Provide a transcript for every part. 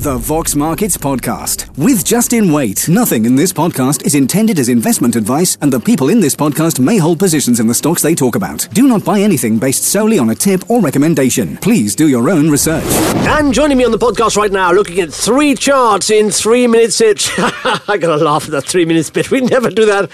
The Vox Markets Podcast with Justin Waite. Nothing in this podcast is intended as investment advice, and the people in this podcast may hold positions in the stocks they talk about. Do not buy anything based solely on a tip or recommendation. Please do your own research. And joining me on the podcast right now, looking at 3 charts in 3 minutes each. I gotta laugh at that 3 minutes bit. We never do that.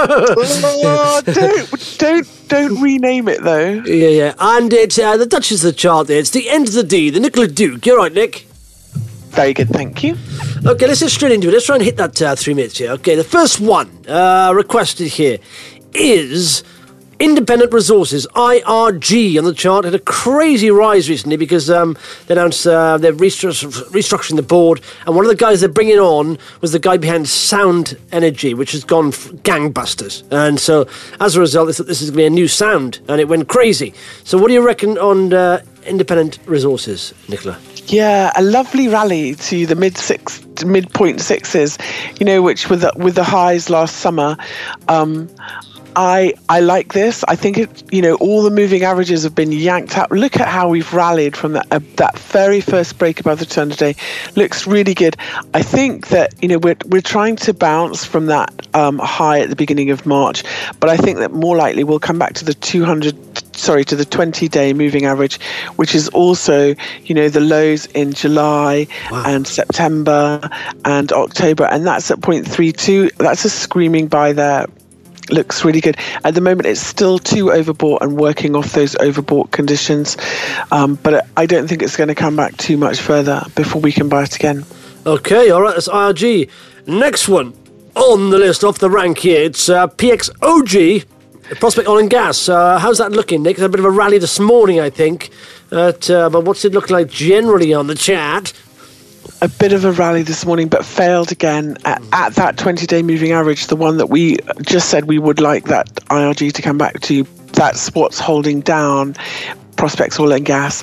Don't rename it though. Yeah. And it's the Duchess of the chart there. It's the end of the D, the Nicola Duke. You're right, Nick. Very good, thank you. Okay, let's get straight into it. Let's try and hit that 3 minutes here. Okay, the first one requested here is Independent Resources, IRG, on the chart. Had a crazy rise recently because they announced they're restructuring the board, and one of the guys they're bringing on was the guy behind Sound Energy, which has gone gangbusters. And so, as a result, this is going to be a new sound, and it went crazy. So what do you reckon on Independent Resources, Nicola? Yeah, a lovely rally to the midpoint sixes, which with the highs last summer. I like this. I think all the moving averages have been yanked up. Look at how we've rallied from that very first break above the turn today. Looks really good. I think that we're trying to bounce from that high at the beginning of March, but I think that more likely we'll come back to the 20-day moving average, which is also the lows in July and September and October, and that's at 0.32. That's a screaming buy there. Looks really good. At the moment, it's still too overbought and working off those overbought conditions. But I don't think it's going to come back too much further before we can buy it again. Okay, all right, that's IRG. Next one on the list, off the rank here, it's PXOG, Prospect Oil and Gas. How's that looking, Nick? It's a bit of a rally this morning, I think. But what's it look like generally on the chart? A bit of a rally this morning, but failed again at that 20-day moving average, the one that we just said we would like that IRG to come back to. That's what's holding down Prospects Oil and Gas.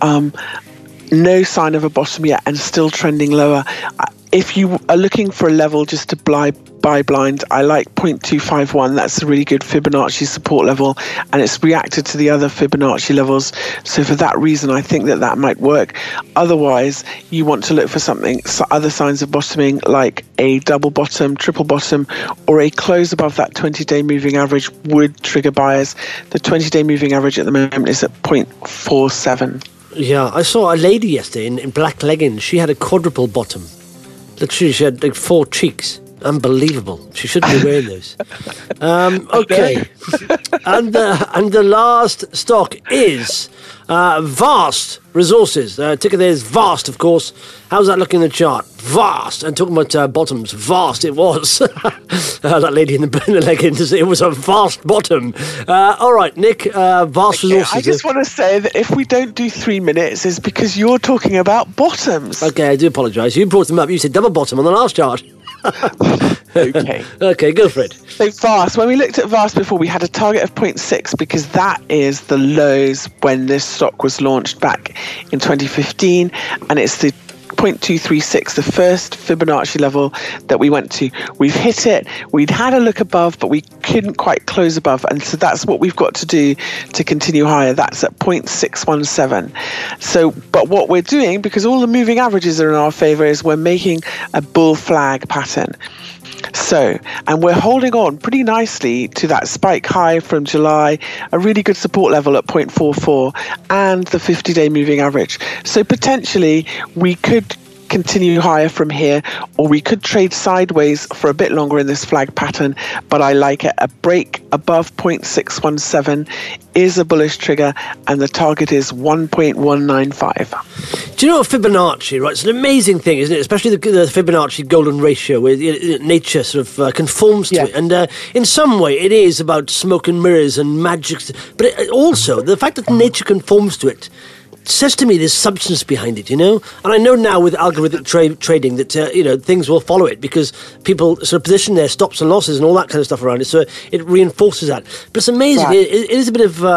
No sign of a bottom yet and still trending lower. If you are looking for a level just to buy blind, I like 0.251. That's a really good Fibonacci support level, and it's reacted to the other Fibonacci levels. So for that reason, I think that might work. Otherwise, you want to look for other signs of bottoming, like a double bottom, triple bottom, or a close above that 20-day moving average would trigger buyers. The 20-day moving average at the moment is at 0.47. Yeah, I saw a lady yesterday in black leggings. She had a quadruple bottom. Literally, she had like 4 cheeks. Unbelievable. She shouldn't be wearing those. Okay. and the last stock is Vast Resources. Ticker there is Vast, of course. How's that looking in the chart? Vast. And talking about bottoms, vast it was. That lady in the leggings, it was a vast bottom. All right, Nick, Vast Resources. I just want to say that if we don't do 3 minutes, it's because you're talking about bottoms. Okay, I do apologise. You brought them up. You said double bottom on the last chart. Okay, go for it. So Vast, when we looked at Vast before, we had a target of 0.6 because that is the lows when this stock was launched back in 2015, and it's the 0.236, the first Fibonacci level that we went to. We've hit it. We'd had a look above, but we couldn't quite close above, and so that's what we've got to do to continue higher. That's at 0.617. So, but what we're doing, because all the moving averages are in our favor, is we're making a bull flag pattern. So, and we're holding on pretty nicely to that spike high from July, a really good support level at 0.44, and the 50-day moving average. So potentially we could continue higher from here, or we could trade sideways for a bit longer in this flag pattern, but I like it. A break above 0.617 is a bullish trigger, and the target is 1.195. Do you know what Fibonacci, right? It's an amazing thing, isn't it? Especially the Fibonacci golden ratio, where nature sort of conforms to it. And in some way, it is about smoke and mirrors and magic. But also, the fact that nature conforms to it says to me there's substance behind it, And I know now with algorithmic trading that, things will follow it because people sort of position their stops and losses and all that kind of stuff around it. So it reinforces that. But it's amazing. Right. It is a bit of,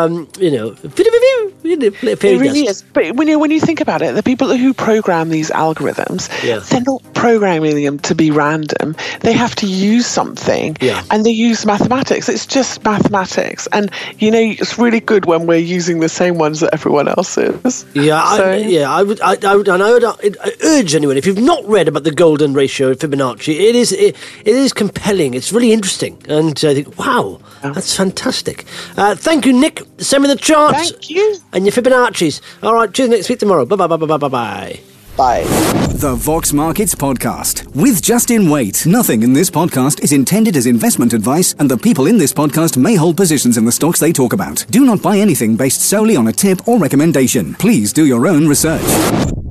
it really is. But when you think about it, the people who program these algorithms, they're not programming them to be random. They have to use something, and they use mathematics. It's just mathematics, and it's really good when we're using the same ones that everyone else is. I would urge anyone, if you've not read about the golden ratio of Fibonacci, it is compelling. It's really interesting, and I think, wow, that's fantastic. Thank you, Nick. Send me the charts. Thank you. And your Fibonacci's. All right, cheers next week tomorrow. Bye. Bye. The Vox Markets Podcast with Justin Waite. Nothing in this podcast is intended as investment advice, and the people in this podcast may hold positions in the stocks they talk about. Do not buy anything based solely on a tip or recommendation. Please do your own research.